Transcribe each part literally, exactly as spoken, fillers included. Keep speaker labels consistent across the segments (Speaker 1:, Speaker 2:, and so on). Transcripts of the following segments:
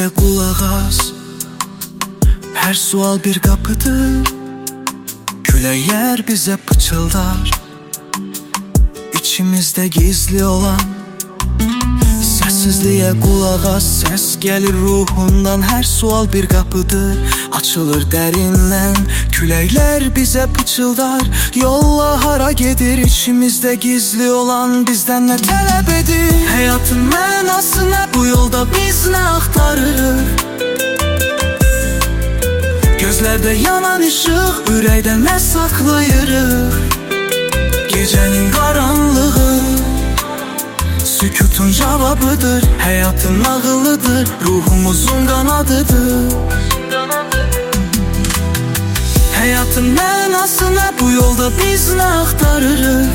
Speaker 1: Sessizliğe kulak as. Her sual bir kapıdır. Külək yer bize pıçıldar. İçimizde gizli olan. Sessizliğe kulak as. Ses gelir ruhundan. Her sual bir kapıdır. Açılır derinden. Küləklər bize pıçıldar. Yolla hara gedir. İçimizde gizli olan. Bizden ne talep edir? Hayatın mənası ne? Bu yolda biz ne aktarırıq? Gözlerde yanan ışık, ürəkdə ne saklayırıq? Gecenin karanlığı sükutun cevabıdır. Hayatın nağılıdır, ruhumuzun kanadıdır. Hayatın mənası ne? Bu yolda biz ne aktarırıq?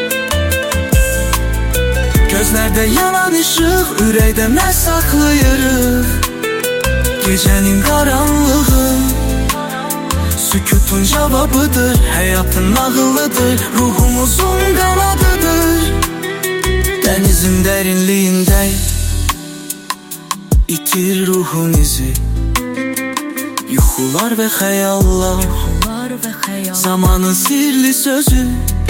Speaker 1: Gözlerde yanan ışık, ürəkdə ne saklayırıq? Gecenin karanlığı sükutun cevabıdır. Hayatın nağılıdır, ruhumuzun kanadıdır. Denizin derinliğinde itir ruhun izi. Yuxular ve xəyallar, zamanın sirli sözü.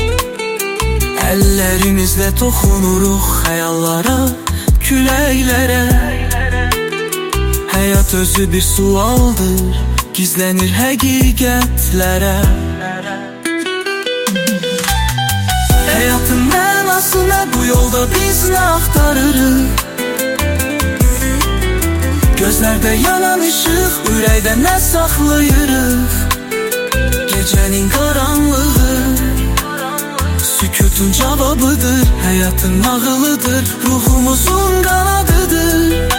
Speaker 1: Ellerimizle toxunuruq xəyallara, küləklərə. Hayat özü bir sualdır, gizlenir həqiqətlərə. Hayatın mənası ne? Bu yolda biz ne aktarırıq? Gözlerde yanan ışık, ürəkdə ne saklayırıq? Gecenin karanlığı sükutun cevabıdır. Hayatın nağılıdır, ruhumuzun kanadıdır.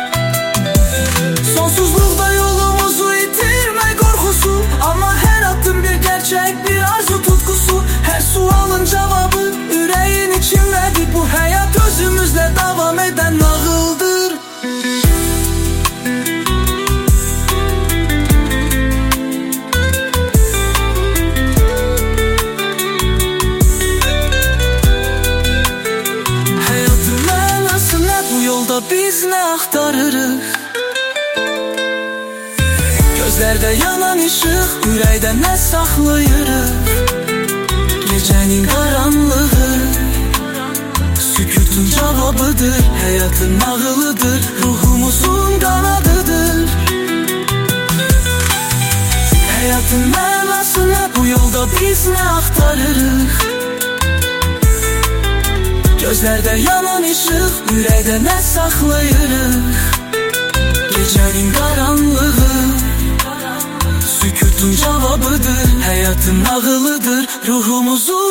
Speaker 1: Sonsuzluqda yolumuzu itirme korkusu. Ama her adım bir gerçek, bir arzu tutkusu. Her sualın cevabı yüreğin içindedir. Bu hayat özümüzle devam eden nağıldır. Hayatın mənası ne? Bu yolda biz ne aktarırıq? Gözlerde yanan ışık, ürəkdə ne saklayırıq? Gecenin karanlığı sükutun cevabıdır. Hayatın nağılıdır, ruhumuzun kanadıdır. Hayatın mənası ne? Bu yolda biz ne aktarırıq? Gözlerde yanan ışık, ürəkdə ne saklayırıq? Gecenin karanlığı sükutun cevabıdır. Hayatın nağılıdır, ruhumuzun